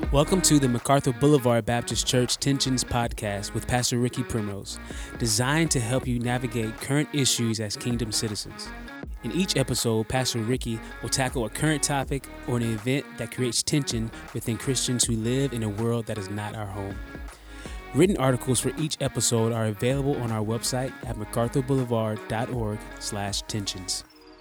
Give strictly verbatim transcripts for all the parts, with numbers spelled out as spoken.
Welcome to the MacArthur Boulevard Baptist Church Tensions Podcast with Pastor Ricky Primrose, designed to help you navigate current issues as kingdom citizens. In each episode, Pastor Ricky will tackle a current topic or an event that creates tension within Christians who live in a world that is not our home. Written articles for each episode are available on our website at macarthur boulevard dot org slash tensions.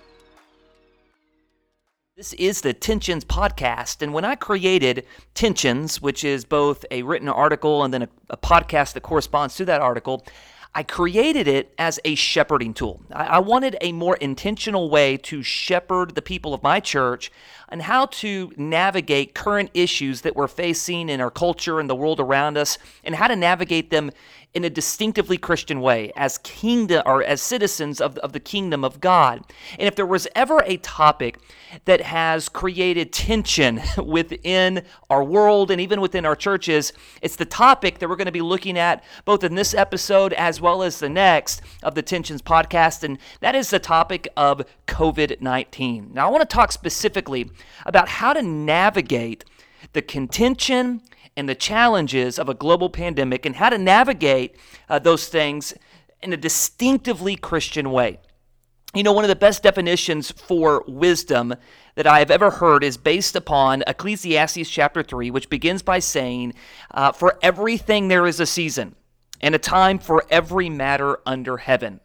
This is the Tensions Podcast, and when I created Tensions, which is both a written article and then a, a podcast that corresponds to that article, I created it as a shepherding tool. I, I wanted a more intentional way to shepherd the people of my church and how to navigate current issues that we're facing in our culture and the world around us, and how to navigate them in a distinctively Christian way as kingdom or as citizens of, of the kingdom of God. And if there was ever a topic that has created tension within our world and even within our churches, it's the topic that we're going to be looking at both in this episode as well as the next of the Tensions Podcast, and that is the topic of covid nineteen. Now, I want to talk specifically about how to navigate the contention and the challenges of a global pandemic and how to navigate uh, those things in a distinctively Christian way. You know, one of the best definitions for wisdom that I have ever heard is based upon Ecclesiastes chapter three, which begins by saying, uh, for everything there is a season and a time for every matter under heaven.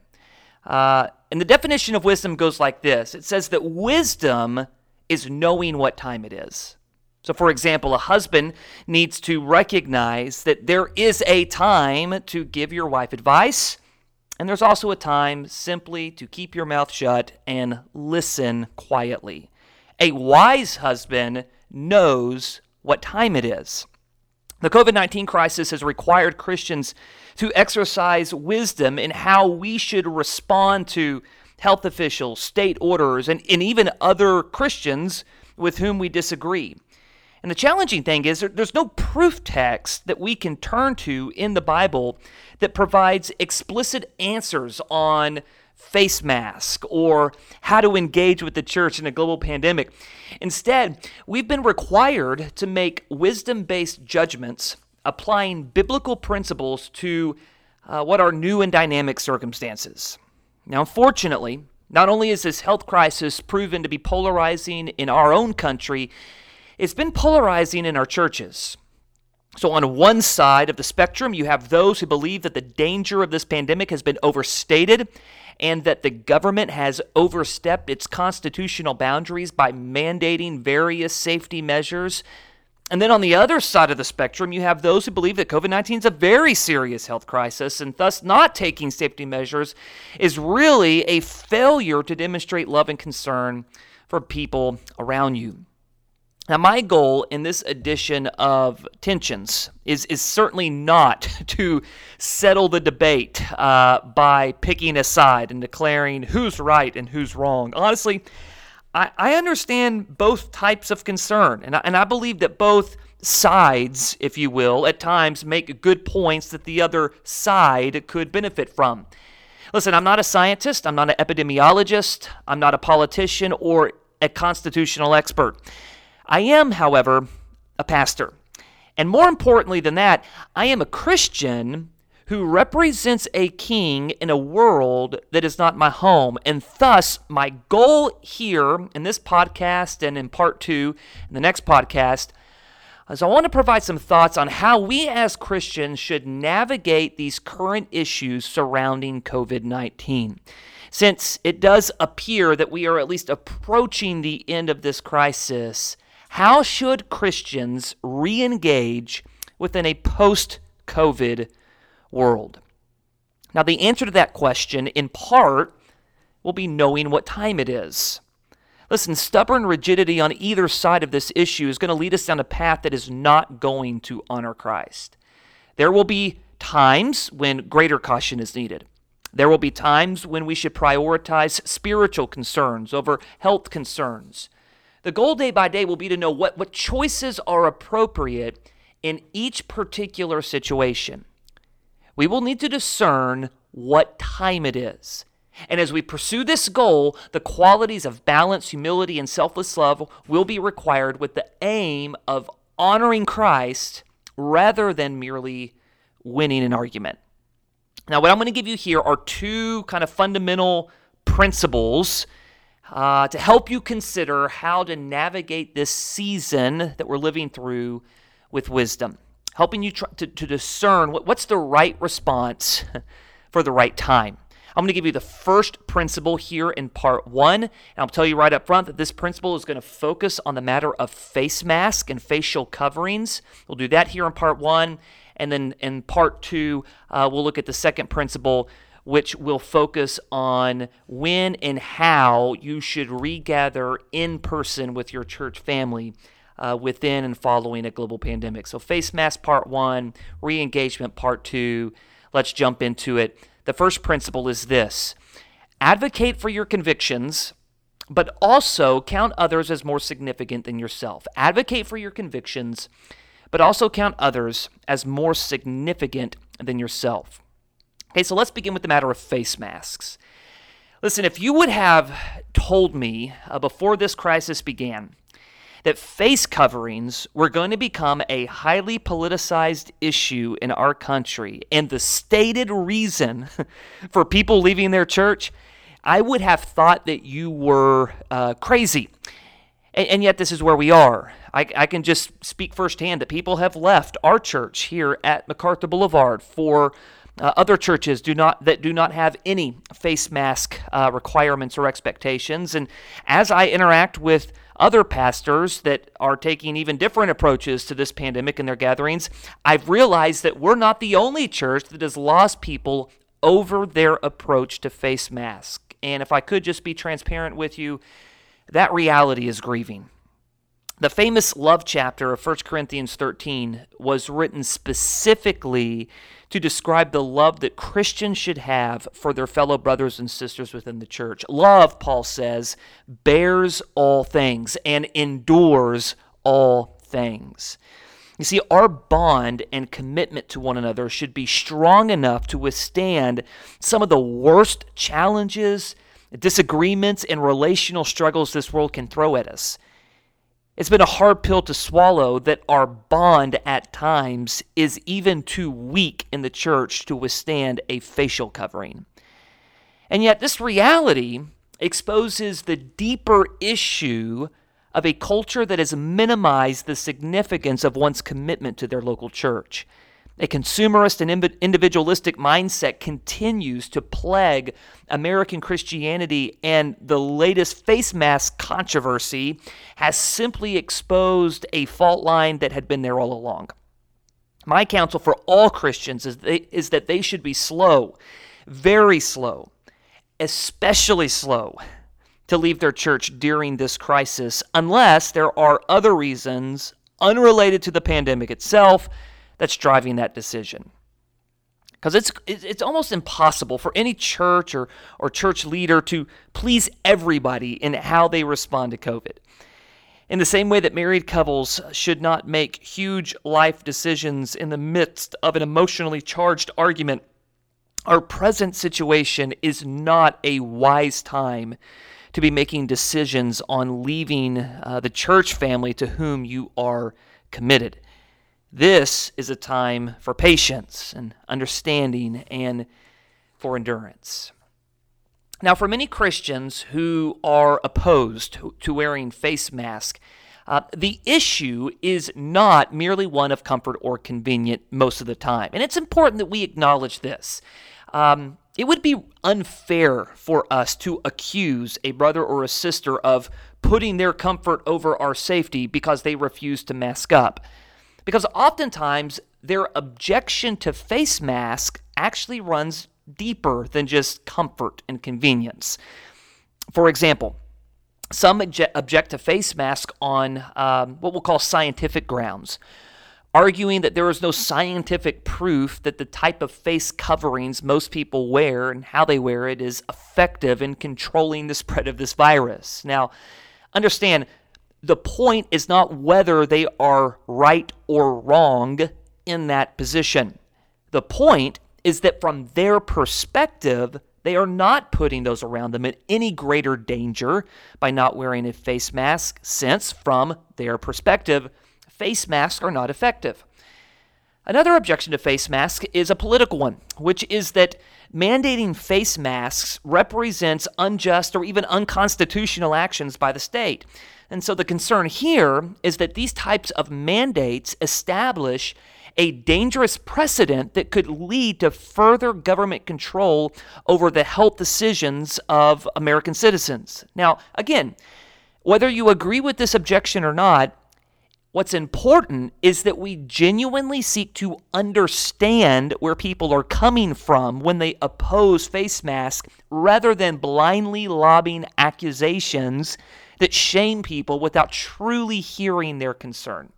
Uh, and the definition of wisdom goes like this. It says that wisdom is knowing what time it is. So, for example, a husband needs to recognize that there is a time to give your wife advice, and there's also a time simply to keep your mouth shut and listen quietly. A wise husband knows what time it is. The covid nineteen crisis has required Christians to exercise wisdom in how we should respond to health officials, state orders, and, and even other Christians with whom we disagree. And the challenging thing is there, there's no proof text that we can turn to in the Bible that provides explicit answers on face mask or how to engage with the church in a global pandemic. Instead, we've been required to make wisdom-based judgments applying biblical principles to uh, what are new and dynamic circumstances. Now, unfortunately, not only is this health crisis proven to be polarizing in our own country, it's been polarizing in our churches. So on one side of the spectrum, you have those who believe that the danger of this pandemic has been overstated and that the government has overstepped its constitutional boundaries by mandating various safety measures. And then on the other side of the spectrum, you have those who believe that covid nineteen is a very serious health crisis, and thus not taking safety measures is really a failure to demonstrate love and concern for people around you. Now, my goal in this edition of Tensions is, is certainly not to settle the debate uh, by picking a side and declaring who's right and who's wrong. Honestly, I, I understand both types of concern, and I, and I believe that both sides, if you will, at times make good points that the other side could benefit from. Listen, I'm not a scientist, I'm not an epidemiologist, I'm not a politician or a constitutional expert. I am, however, a pastor. And more importantly than that, I am a Christian who represents a king in a world that is not my home. And thus, my goal here in this podcast and in part two, in the next podcast, is I want to provide some thoughts on how we as Christians should navigate these current issues surrounding covid nineteen. Since it does appear that we are at least approaching the end of this crisis, how should Christians re-engage within a post-COVID world? Now, the answer to that question, in part, will be knowing what time it is. Listen, stubborn rigidity on either side of this issue is going to lead us down a path that is not going to honor Christ. There will be times when greater caution is needed. There will be times when we should prioritize spiritual concerns over health concerns. The goal day by day will be to know what, what choices are appropriate in each particular situation. We will need to discern what time it is. And as we pursue this goal, the qualities of balance, humility, and selfless love will be required with the aim of honoring Christ rather than merely winning an argument. Now, what I'm going to give you here are two kind of fundamental principles uh, to help you consider how to navigate this season that we're living through with wisdom, helping you try to, to discern what, what's the right response for the right time. I'm going to give you the first principle here in part one, and I'll tell you right up front that this principle is going to focus on the matter of face mask and facial coverings. We'll do that here in part one, and then in part two, uh, we'll look at the second principle, which will focus on when and how you should regather in person with your church family uh, within and following a global pandemic. So face mask part one, re-engagement part two. Let's jump into it. The first principle is this: advocate for your convictions, but also count others as more significant than yourself. Advocate for your convictions, but also count others as more significant than yourself. Okay, so let's begin with the matter of face masks. Listen, if you would have told me uh, before this crisis began that face coverings were going to become a highly politicized issue in our country and the stated reason for people leaving their church, I would have thought that you were uh, crazy. And, and yet this is where we are. I, I can just speak firsthand that people have left our church here at MacArthur Boulevard for Uh, other churches do not that do not have any face mask uh, requirements or expectations. And as I interact with other pastors that are taking even different approaches to this pandemic in their gatherings, I've realized that we're not the only church that has lost people over their approach to face mask. And if I could just be transparent with you, that reality is grieving. The famous love chapter of First Corinthians thirteen was written specifically to describe the love that Christians should have for their fellow brothers and sisters within the church. Love, Paul says, bears all things and endures all things. You see, our bond and commitment to one another should be strong enough to withstand some of the worst challenges, disagreements, and relational struggles this world can throw at us. It's been a hard pill to swallow that our bond at times is even too weak in the church to withstand a facial covering. And yet this reality exposes the deeper issue of a culture that has minimized the significance of one's commitment to their local church. A consumerist and individualistic mindset continues to plague American Christianity, and the latest face mask controversy has simply exposed a fault line that had been there all along. My counsel for all Christians is, they, is that they should be slow, very slow, especially slow to leave their church during this crisis, unless there are other reasons unrelated to the pandemic itself that's driving that decision. Because it's it's almost impossible for any church or, or church leader to please everybody in how they respond to COVID. In the same way that married couples should not make huge life decisions in the midst of an emotionally charged argument, our present situation is not a wise time to be making decisions on leaving uh, the church family to whom you are committed. This is a time for patience and understanding and for endurance. Now, for many Christians who are opposed to wearing face masks, uh, the issue is not merely one of comfort or convenient most of the time. And it's important that we acknowledge this. Um, it would be unfair for us to accuse a brother or a sister of putting their comfort over our safety because they refuse to mask up. Because oftentimes their objection to face mask actually runs deeper than just comfort and convenience. For example, some obje- object to face mask on um, what we'll call scientific grounds, arguing that there is no scientific proof that the type of face coverings most people wear and how they wear it is effective in controlling the spread of this virus. Now, understand, the point is not whether they are right or wrong in that position. The point is that from their perspective, they are not putting those around them in any greater danger by not wearing a face mask, since from their perspective, face masks are not effective. Another objection to face masks is a political one, which is that mandating face masks represents unjust or even unconstitutional actions by the state. And so the concern here is that these types of mandates establish a dangerous precedent that could lead to further government control over the health decisions of American citizens. Now, again, whether you agree with this objection or not, what's important is that we genuinely seek to understand where people are coming from when they oppose face masks rather than blindly lobbing accusations that shame people without truly hearing their concern.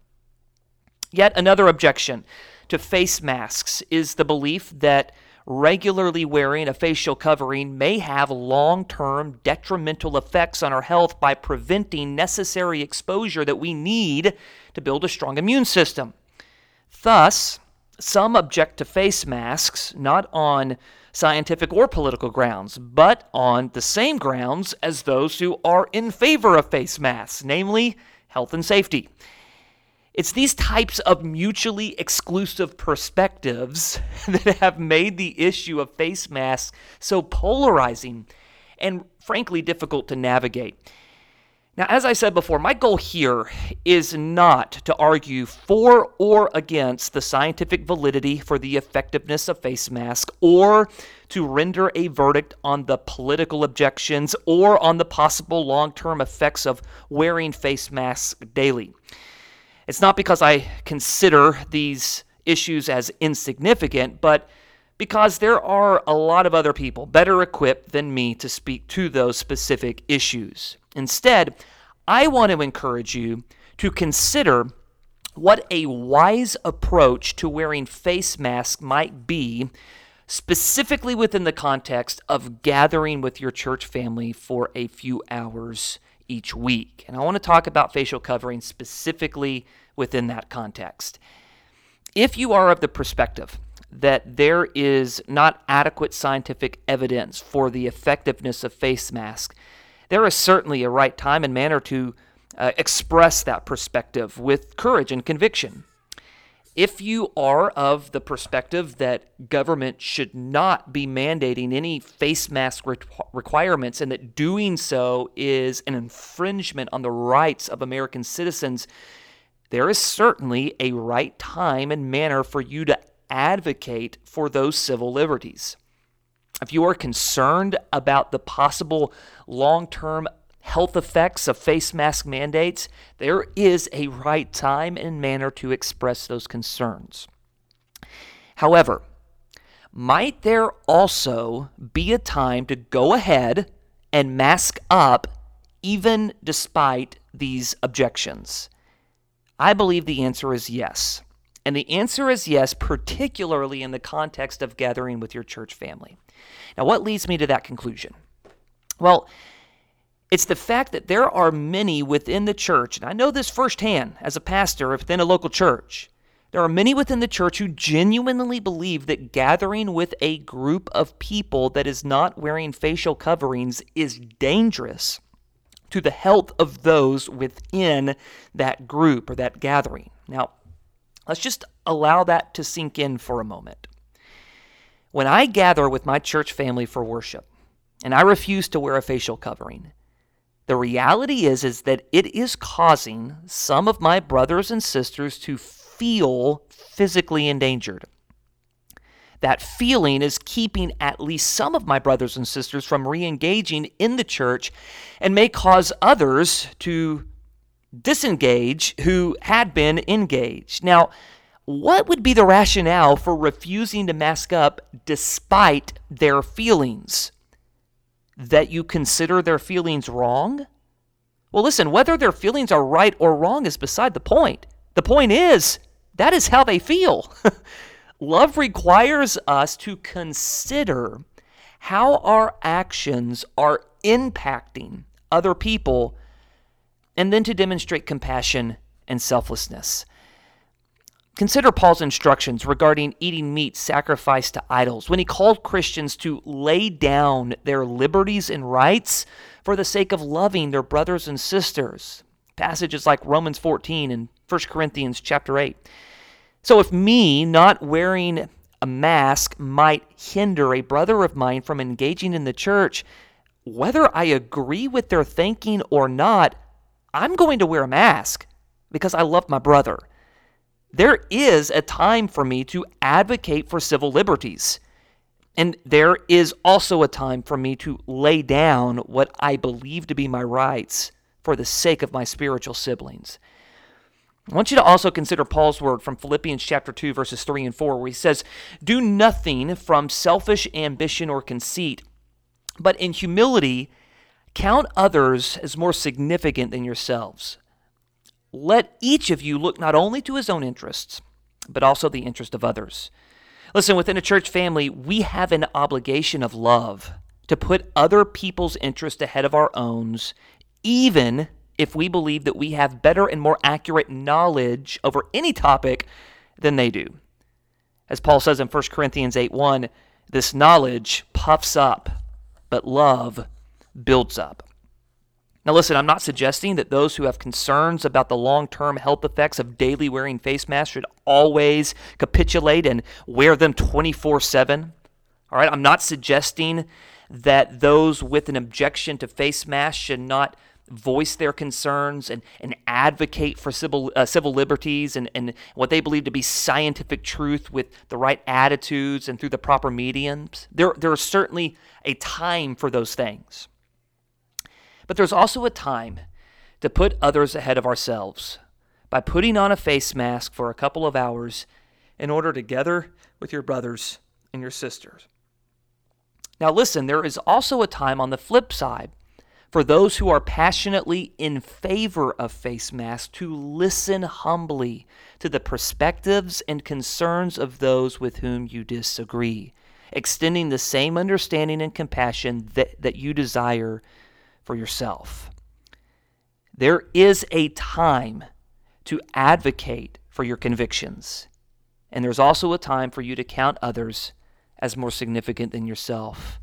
Yet another objection to face masks is the belief that regularly wearing a facial covering may have long-term detrimental effects on our health by preventing necessary exposure that we need to build a strong immune system. Thus, some object to face masks not on scientific or political grounds, but on the same grounds as those who are in favor of face masks, namely health and safety. It's these types of mutually exclusive perspectives that have made the issue of face masks so polarizing and frankly difficult to navigate. Now, as I said before, my goal here is not to argue for or against the scientific validity for the effectiveness of face masks or to render a verdict on the political objections or on the possible long-term effects of wearing face masks daily. It's not because I consider these issues as insignificant, but because there are a lot of other people better equipped than me to speak to those specific issues. Instead, I want to encourage you to consider what a wise approach to wearing face masks might be, specifically within the context of gathering with your church family for a few hours each week. And I want to talk about facial covering specifically within that context. If you are of the perspective that there is not adequate scientific evidence for the effectiveness of face masks, there is certainly a right time and manner to uh, express that perspective with courage and conviction. If you are of the perspective that government should not be mandating any face mask re- requirements and that doing so is an infringement on the rights of American citizens, there is certainly a right time and manner for you to advocate for those civil liberties. If you are concerned about the possible long-term health effects of face mask mandates, there is a right time and manner to express those concerns. However, might there also be a time to go ahead and mask up even despite these objections? I believe the answer is yes. And the answer is yes, particularly in the context of gathering with your church family. Now, what leads me to that conclusion? Well, it's the fact that there are many within the church, and I know this firsthand as a pastor within a local church. There are many within the church who genuinely believe that gathering with a group of people that is not wearing facial coverings is dangerous to the health of those within that group or that gathering. Now, let's just allow that to sink in for a moment. When I gather with my church family for worship, and I refuse to wear a facial covering, the reality is, is that it is causing some of my brothers and sisters to feel physically endangered. That feeling is keeping at least some of my brothers and sisters from re-engaging in the church and may cause others to disengage who had been engaged. Now, what would be the rationale for refusing to mask up despite their feelings? That you consider their feelings wrong? Well, listen, whether their feelings are right or wrong is beside the point. The point is, that is how they feel. Love requires us to consider how our actions are impacting other people and then to demonstrate compassion and selflessness. Consider Paul's instructions regarding eating meat sacrificed to idols when he called Christians to lay down their liberties and rights for the sake of loving their brothers and sisters. Passages like Romans fourteen and First Corinthians chapter eight. So if me not wearing a mask might hinder a brother of mine from engaging in the church, whether I agree with their thinking or not, I'm going to wear a mask because I love my brother. There is a time for me to advocate for civil liberties. And there is also a time for me to lay down what I believe to be my rights for the sake of my spiritual siblings. I want you to also consider Paul's word from Philippians chapter two, verses three and four, where he says, "Do nothing from selfish ambition or conceit, but in humility count others as more significant than yourselves. Let each of you look not only to his own interests, but also the interest of others." Listen, within a church family, we have an obligation of love to put other people's interest ahead of our own, even if we believe that we have better and more accurate knowledge over any topic than they do. As Paul says in First Corinthians eight one, this knowledge puffs up, but love builds up. Now listen, I'm not suggesting that those who have concerns about the long-term health effects of daily wearing face masks should always capitulate and wear them twenty-four seven. All right, I'm not suggesting that those with an objection to face masks should not voice their concerns and, and advocate for civil uh, civil liberties and, and what they believe to be scientific truth with the right attitudes and through the proper mediums. There, there is certainly a time for those things. But there's also a time to put others ahead of ourselves by putting on a face mask for a couple of hours in order to gather with your brothers and your sisters. Now listen, there is also a time on the flip side for those who are passionately in favor of face masks to listen humbly to the perspectives and concerns of those with whom you disagree, extending the same understanding and compassion that, that you desire for yourself. There is a time to advocate for your convictions, and there's also a time for you to count others as more significant than yourself.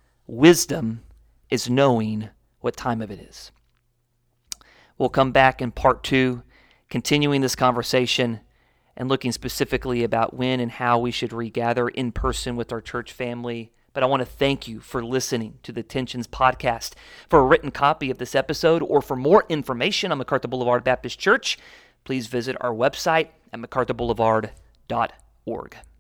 Wisdom is knowing what time of it is. We'll come back in part two, continuing this conversation and looking specifically about when and how we should regather in person with our church family. But I want to thank you for listening to the Tensions Podcast. For a written copy of this episode or for more information on MacArthur Boulevard Baptist Church, please visit our website at macarthur boulevard dot org.